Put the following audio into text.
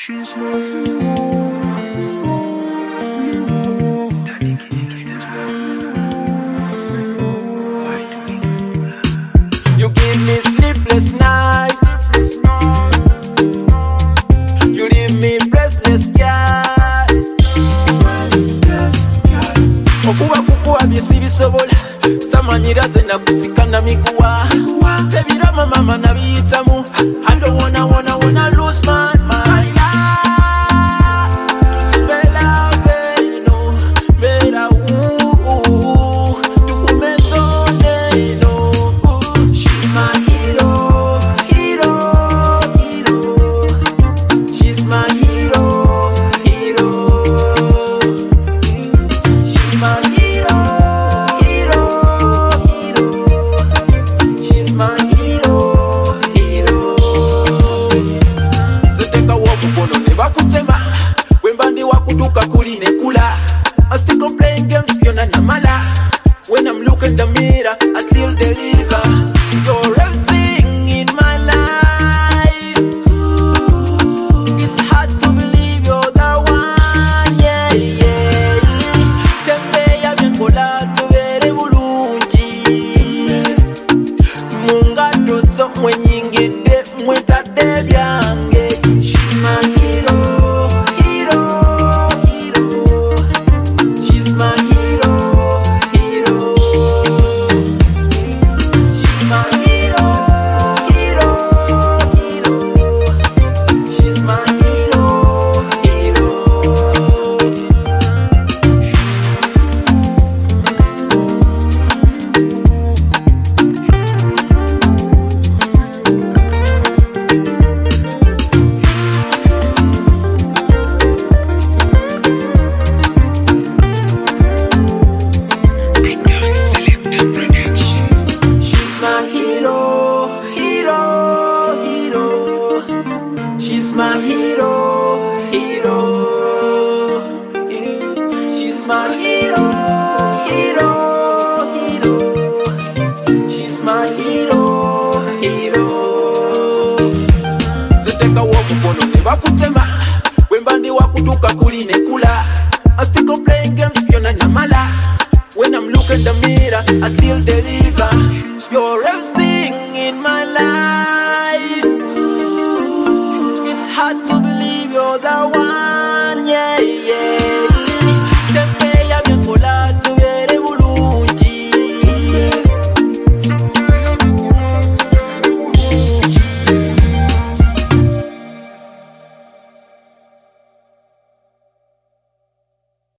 She's my hero. You give me sleepless nights. You leave me breathless, guys. Okuba kukuwa byesi bisobola samanyira ze nakusikana miguwa ebirama mama nabiyitamu I don't wanna lose my mind. I still come playing games, you're not mala. When I'm looking in the mirror, I still deliver. You're everything in my life. It's hard to believe you're the one, yeah, yeah. Tembea vyenkola tubere bulungi. Mungato so mwenyingide mwetade byange. She's my hero. She's my hero, hero. She's my hero, hero, hero. She's my hero, hero. Zeteka wokupono nebakutema wembandi wakutuka kuli nekula. I still go playing games, byonna namala. When I'm looking in the mirror, I still deliver. You're everything in my life. It's hard to believe you're the one, yeah, yeah.